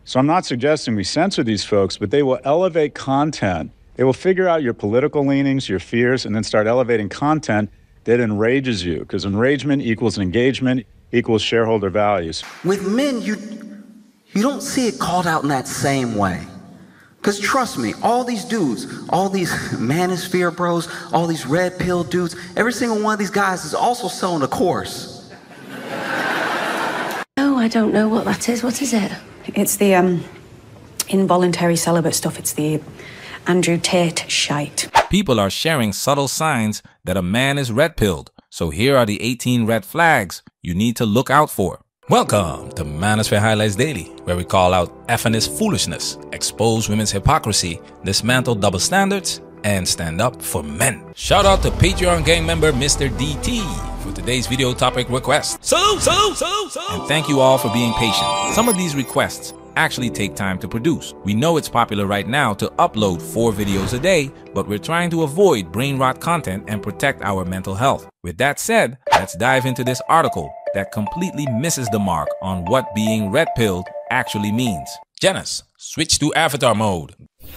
So I'm not suggesting we censor these folks, but they will elevate content. They will figure out your political leanings, your fears, and then start elevating content that enrages you, because enragement equals engagement equals shareholder values. With men, you don't see it called out in that same way. Because trust me, all these dudes, all these manosphere bros, all these red pill dudes, every single one of these guys is also selling a course. Oh, I don't know what that is. What is it? It's the involuntary celibate stuff. It's the Andrew Tate shite. People are sharing subtle signs that a man is red-pilled. So here are the 18 red flags you need to look out for. Welcome to Manosphere Highlights Daily, where we call out feminist foolishness, expose women's hypocrisy, dismantle double standards, and stand up for men. Shout out to Patreon gang member Mr. DT for today's video topic request. And thank you all for being patient. Some of these requests actually take time to produce. We know it's popular right now to upload 4 videos a day, but we're trying to avoid brain rot content and protect our mental health. With that said, let's dive into this article that completely misses the mark on what being red-pilled actually means. Janice, switch to avatar mode.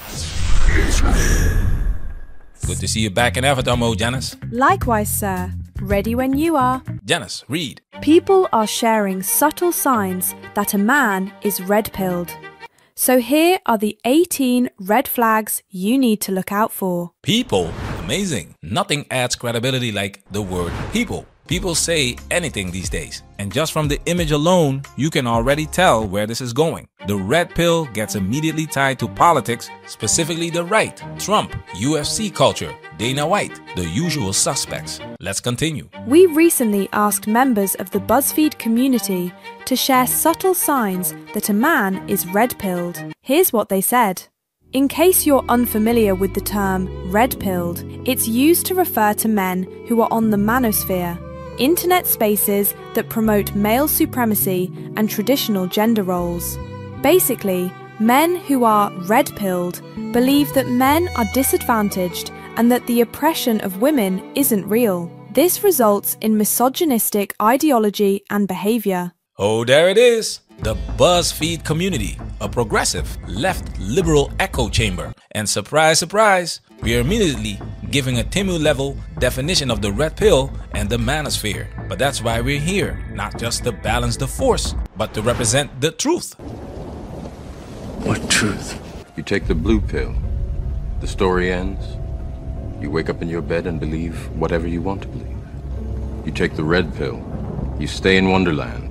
Good to see you back in avatar mode, Janice. Likewise, sir. Ready when you are. Janice, read. People are sharing subtle signs that a man is red-pilled. So here are the 18 red flags you need to look out for. People? Amazing. Nothing adds credibility like the word people. People say anything these days, and just from the image alone, you can already tell where this is going. The red pill gets immediately tied to politics, specifically the right, Trump, UFC culture, Dana White, the usual suspects. Let's continue. We recently asked members of the BuzzFeed community to share subtle signs that a man is red-pilled. Here's what they said. In case you're unfamiliar with the term red-pilled, it's used to refer to men who are on the manosphere, internet spaces that promote male supremacy and traditional gender roles. Basically, men who are red-pilled believe that men are disadvantaged and that the oppression of women isn't real. This results in misogynistic ideology and behavior. Oh, there it is. The BuzzFeed community, a progressive, left liberal echo chamber. And surprise, surprise, we are immediately giving a Timu-level definition of the red pill and the manosphere. But that's why we're here, not just to balance the force, but to represent the truth. What truth? You take the blue pill, the story ends. You wake up in your bed and believe whatever you want to believe. You take the red pill, you stay in Wonderland.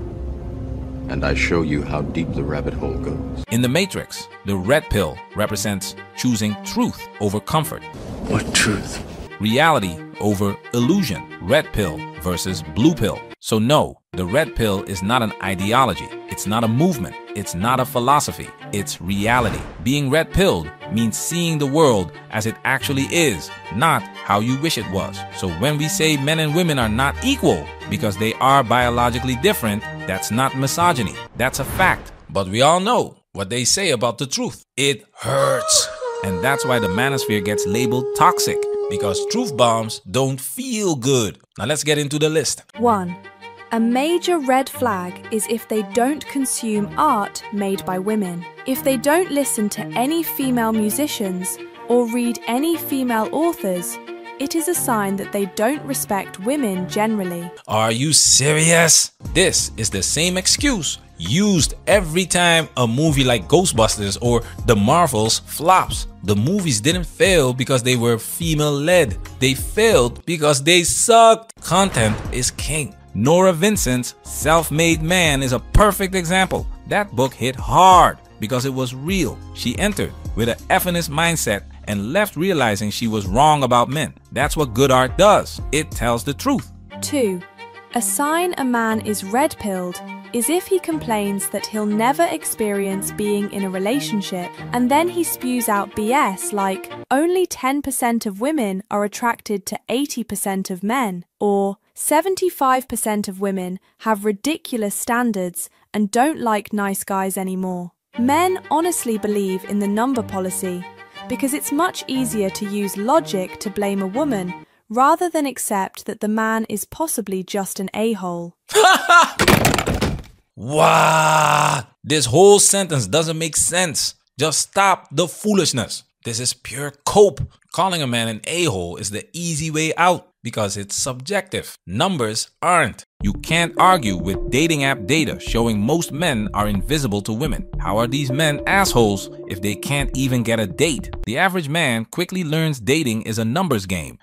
And I show you how deep the rabbit hole goes. In the Matrix, the red pill represents choosing truth over comfort. What truth? Reality over illusion. Red pill versus blue pill. So no, the red pill is not an ideology. It's not a movement. It's not a philosophy. It's reality. Being red-pilled means seeing the world as it actually is, not how you wish it was. So when we say men and women are not equal because they are biologically different, that's not misogyny. That's a fact. But we all know what they say about the truth. It hurts. And that's why the manosphere gets labeled toxic, because truth bombs don't feel good. Now let's get into the list. 1. A major red flag is if they don't consume art made by women. If they don't listen to any female musicians or read any female authors, it is a sign that they don't respect women generally. Are you serious? This is the same excuse used every time a movie like Ghostbusters or The Marvels flops. The movies didn't fail because they were female-led. They failed because they sucked. Content is king. Nora Vincent's Self-Made Man is a perfect example. That book hit hard because it was real. She entered with an feminist mindset and left realizing she was wrong about men. That's what good art does. It tells the truth. 2. A sign a man is red-pilled is if he complains that he'll never experience being in a relationship, and then he spews out BS like, only 10% of women are attracted to 80% of men, or 75% of women have ridiculous standards and don't like nice guys anymore. Men honestly believe in the number policy because it's much easier to use logic to blame a woman rather than accept that the man is possibly just an a-hole. Wow! This whole sentence doesn't make sense. Just stop the foolishness. This is pure cope. Calling a man an a-hole is the easy way out because it's subjective. Numbers aren't. You can't argue with dating app data showing most men are invisible to women. How are these men assholes if they can't even get a date? The average man quickly learns dating is a numbers game.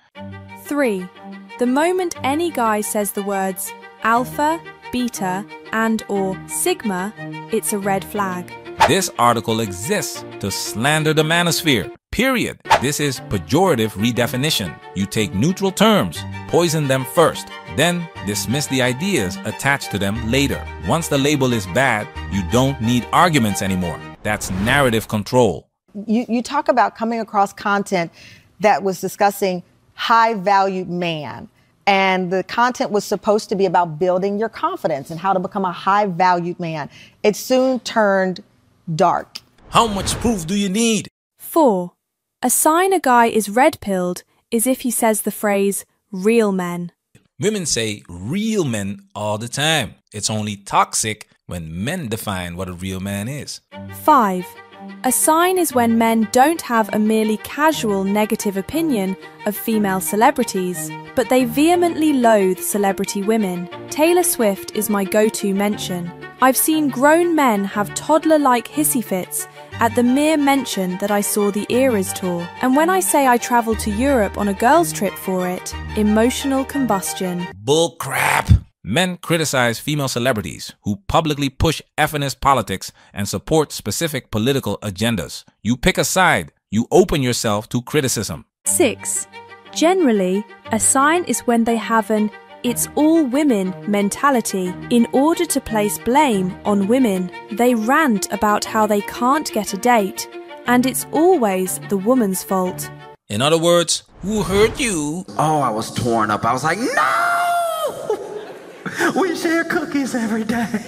3. The moment any guy says the words alpha, beta, and or sigma, it's a red flag. This article exists to slander the manosphere. Period. This is pejorative redefinition. You take neutral terms, poison them first, then dismiss the ideas attached to them later. Once the label is bad, you don't need arguments anymore. That's narrative control. You talk about coming across content that was discussing high-valued man. And the content was supposed to be about building your confidence and how to become a high-valued man. It soon turned dark. How much proof do you need? 4. A sign a guy is red-pilled is if he says the phrase, real men. Women say real men all the time. It's only toxic when men define what a real man is. 5. A sign is when men don't have a merely casual negative opinion of female celebrities, but they vehemently loathe celebrity women. Taylor Swift is my go-to mention. I've seen grown men have toddler-like hissy fits at the mere mention that I saw the Eras tour. And when I say I travelled to Europe on a girls' trip for it, emotional combustion. Bull crap. Men criticize female celebrities who publicly push feminist politics and support specific political agendas. You pick a side. You open yourself to criticism. 6. Generally, a sign is when they have an it's all women mentality. In order to place blame on women, they rant about how they can't get a date, and it's always the woman's fault. In other words, who hurt you? Oh, I was torn up. I was like, no! We share cookies every day.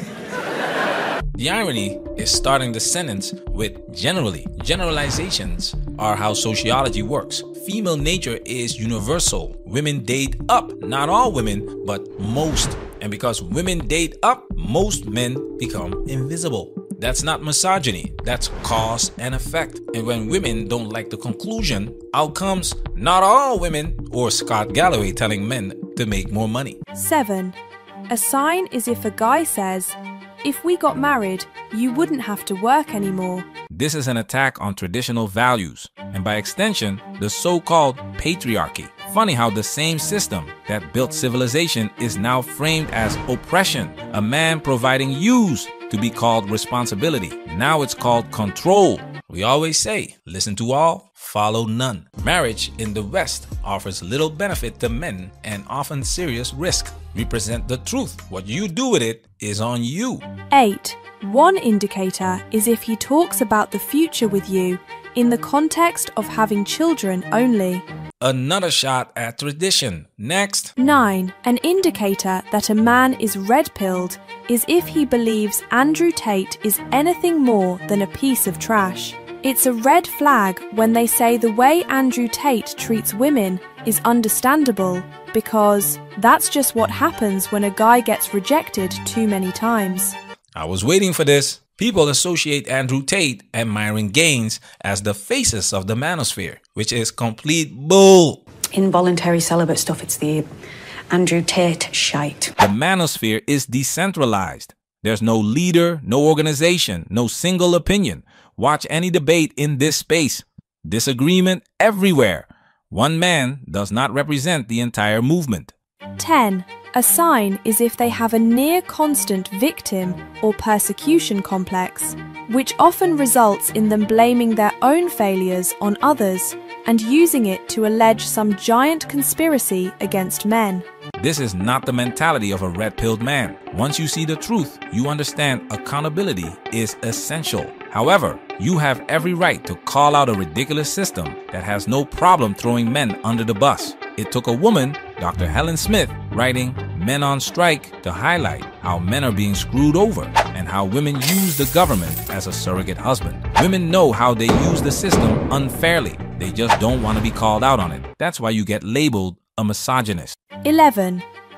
The irony is starting the sentence with generally. Generalizations are how sociology works. Female nature is universal. Women date up. Not all women, but most. And because women date up, most men become invisible. That's not misogyny. That's cause and effect. And when women don't like the conclusion, out comes not all women, or Scott Galloway telling men to make more money. 7. A sign is if a guy says, if we got married, you wouldn't have to work anymore. This is an attack on traditional values, and by extension, the so-called patriarchy. Funny how the same system that built civilization is now framed as oppression, a man providing use to be called responsibility. Now it's called control. We always say, listen to all, follow none. Marriage in the West offers little benefit to men and often serious risk. Represent the truth. What you do with it is on you. 8. One indicator is if he talks about the future with you in the context of having children only. Another shot at tradition. Next. 9. An indicator that a man is red-pilled is if he believes Andrew Tate is anything more than a piece of trash. It's a red flag when they say the way Andrew Tate treats women is understandable because that's just what happens when a guy gets rejected too many times. I was waiting for this. People associate Andrew Tate and Myron Gaines as the faces of the manosphere, which is complete bull. Involuntary celibate stuff, it's the Andrew Tate shite. The manosphere is decentralized. There's no leader, no organization, no single opinion. Watch any debate in this space. Disagreement everywhere. One man does not represent the entire movement. 10. A sign is if they have a near constant victim or persecution complex, which often results in them blaming their own failures on others and using it to allege some giant conspiracy against men. This is not the mentality of a red-pilled man. Once you see the truth, you understand accountability is essential. However, you have every right to call out a ridiculous system that has no problem throwing men under the bus. It took a woman, Dr. Helen Smith, writing Men on Strike to highlight how men are being screwed over and how women use the government as a surrogate husband. Women know how they use the system unfairly. They just don't want to be called out on it. That's why you get labeled a misogynist. 11.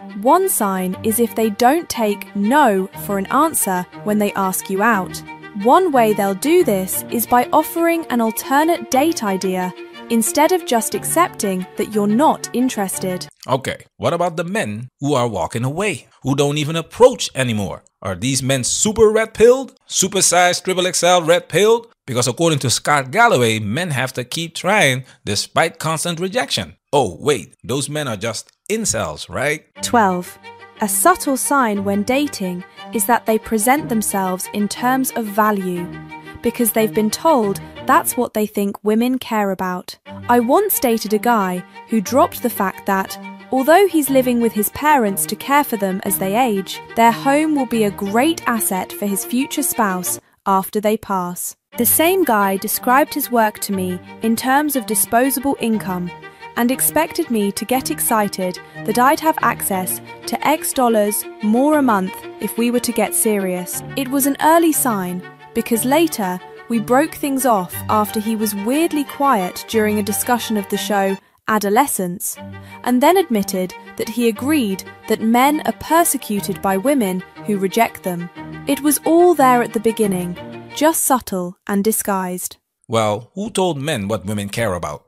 One sign is if they don't take no for an answer when they ask you out. One way they'll do this is by offering an alternate date idea instead of just accepting that you're not interested. Okay, what about the men who are walking away, who don't even approach anymore? Are these men super red-pilled? Supersized XXL red-pilled? Because according to Scott Galloway, men have to keep trying despite constant rejection. Oh, wait, those men are just incels, right? 12. A subtle sign when dating is that they present themselves in terms of value, because they've been told that's what they think women care about. I once dated a guy who dropped the fact that, although he's living with his parents to care for them as they age, their home will be a great asset for his future spouse after they pass. The same guy described his work to me in terms of disposable income and expected me to get excited that I'd have access to X dollars more a month if we were to get serious. It was an early sign, because later we broke things off after he was weirdly quiet during a discussion of the show Adolescence, and then admitted that he agreed that men are persecuted by women who reject them. It was all there at the beginning, just subtle and disguised. Well, who told men what women care about?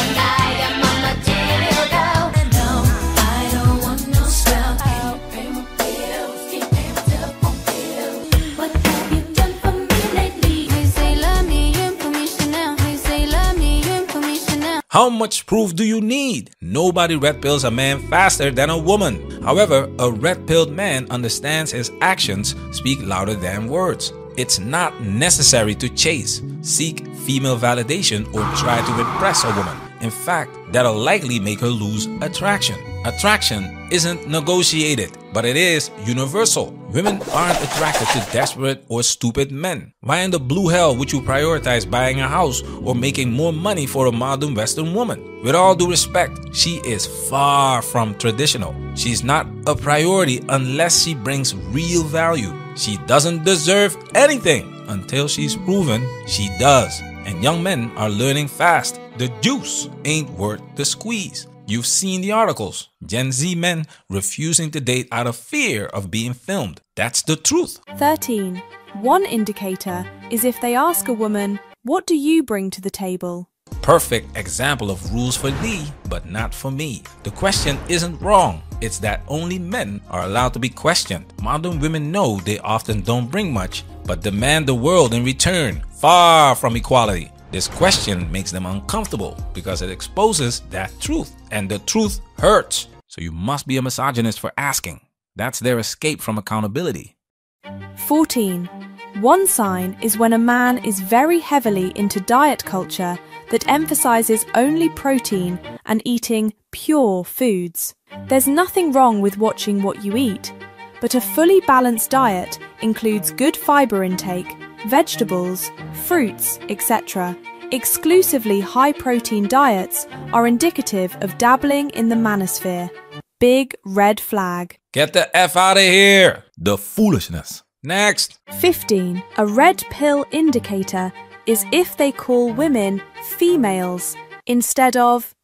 How much proof do you need? Nobody red pills a man faster than a woman. However, a red-pilled man understands his actions speak louder than words. It's not necessary to chase, seek female validation, or try to impress a woman. In fact, that'll likely make her lose attraction. Attraction isn't negotiated, but it is universal. Women aren't attracted to desperate or stupid men. Why in the blue hell would you prioritize buying a house or making more money for a modern Western woman? With all due respect, she is far from traditional. She's not a priority unless she brings real value. She doesn't deserve anything until she's proven she does. And young men are learning fast. The juice ain't worth the squeeze. You've seen the articles. Gen Z men refusing to date out of fear of being filmed. That's the truth. 13. One indicator is if they ask a woman, "What do you bring to the table?" Perfect example of rules for thee, but not for me. The question isn't wrong. It's that only men are allowed to be questioned. Modern women know they often don't bring much, but demand the world in return. Far from equality. This question makes them uncomfortable because it exposes that truth, and the truth hurts. So you must be a misogynist for asking. That's their escape from accountability. 14. One sign is when a man is very heavily into diet culture that emphasizes only protein and eating pure foods. There's nothing wrong with watching what you eat, but a fully balanced diet includes good fiber intake, vegetables, fruits, etc. Exclusively high-protein diets are indicative of dabbling in the manosphere. Big red flag. Get the F out of here! The foolishness. Next. 15. A red pill indicator is if they call women females instead of,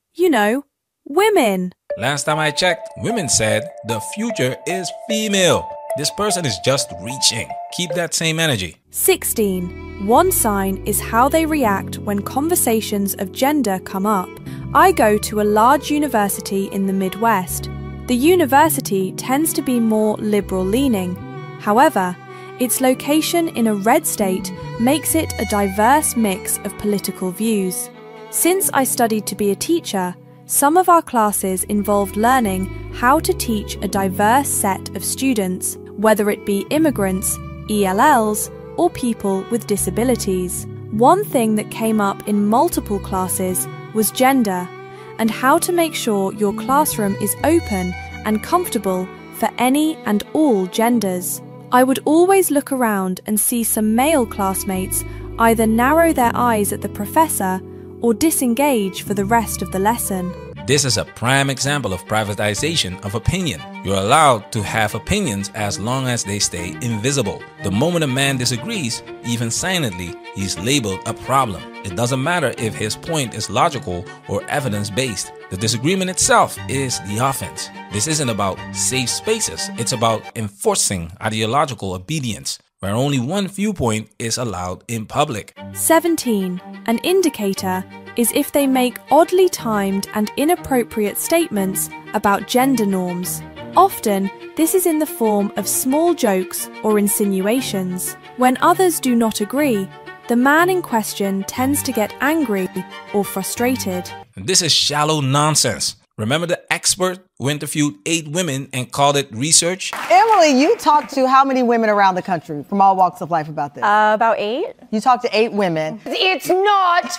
women. Last time I checked, women said the future is female. This person is just reaching. Keep that same energy. 16. One sign is how they react when conversations of gender come up. I go to a large university in the Midwest. The university tends to be more liberal-leaning. However, its location in a red state makes it a diverse mix of political views. Since I studied to be a teacher, some of our classes involved learning how to teach a diverse set of students, whether it be immigrants, ELLs, or people with disabilities. One thing that came up in multiple classes was gender, and how to make sure your classroom is open and comfortable for any and all genders. I would always look around and see some male classmates either narrow their eyes at the professor or disengage for the rest of the lesson. This is a prime example of privatization of opinion. You're allowed to have opinions as long as they stay invisible. The moment a man disagrees, even silently, he's labeled a problem. It doesn't matter if his point is logical or evidence-based. The disagreement itself is the offense. This isn't about safe spaces. It's about enforcing ideological obedience, where only one viewpoint is allowed in public. 17. An indicator is if they make oddly timed and inappropriate statements about gender norms. Often, this is in the form of small jokes or insinuations. When others do not agree, the man in question tends to get angry or frustrated. This is shallow nonsense. Remember the expert who interviewed 8 women and called it research? Emily, you talked to how many women around the country from all walks of life about this? About 8. You talked to 8 women. It's not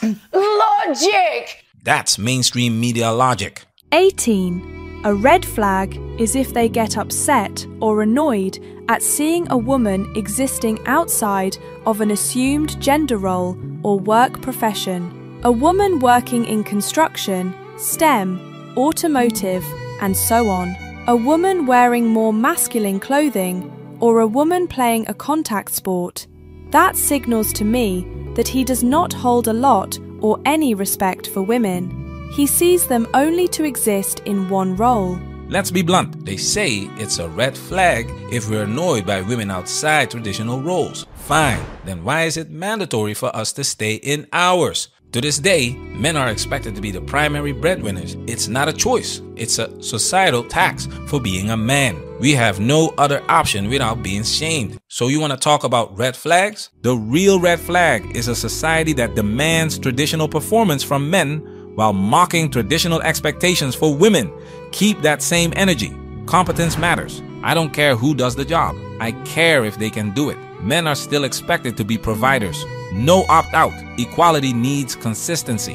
logic. That's mainstream media logic. 18. A red flag is if they get upset or annoyed at seeing a woman existing outside of an assumed gender role or work profession. A woman working in construction, STEM, automotive, and so on. A woman wearing more masculine clothing, or a woman playing a contact sport. That signals to me that he does not hold a lot or any respect for women. He sees them only to exist in one role. Let's be blunt. They say it's a red flag if we're annoyed by women outside traditional roles. Fine, then why is it mandatory for us to stay in ours? To this day, men are expected to be the primary breadwinners. It's not a choice. It's a societal tax for being a man. We have no other option without being shamed. So you want to talk about red flags? The real red flag is a society that demands traditional performance from men while mocking traditional expectations for women. Keep that same energy. Competence matters. I don't care who does the job. I care if they can do it. Men are still expected to be providers. No opt-out. Equality needs consistency.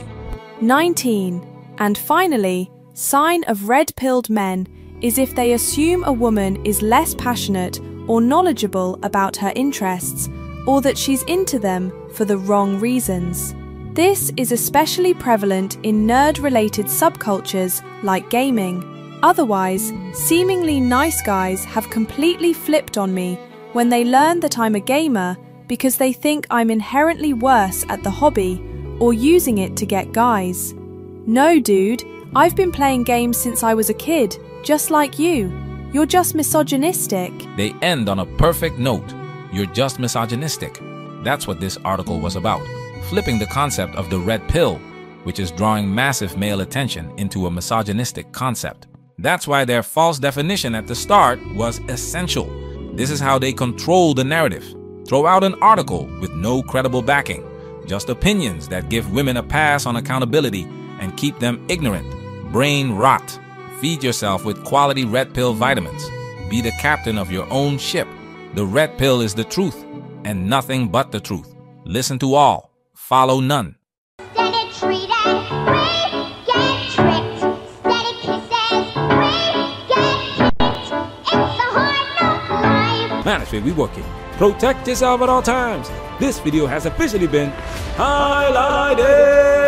19. And finally, sign of red-pilled men is if they assume a woman is less passionate or knowledgeable about her interests, or that she's into them for the wrong reasons. This is especially prevalent in nerd-related subcultures like gaming. Otherwise, seemingly nice guys have completely flipped on me when they learn that I'm a gamer because they think I'm inherently worse at the hobby or using it to get guys. No, dude, I've been playing games since I was a kid, just like you. You're just misogynistic. They end on a perfect note. You're just misogynistic. That's what this article was about. Flipping the concept of the red pill, which is drawing massive male attention into a misogynistic concept. That's why their false definition at the start was essential. This is how they control the narrative. Throw out an article with no credible backing, just opinions that give women a pass on accountability and keep them ignorant. Brain rot. Feed yourself with quality red pill vitamins. Be the captain of your own ship. The red pill is the truth, and nothing but the truth. Listen to all. Follow none. Manosphere, we working. Protect yourself at all times. This video has officially been highlighted.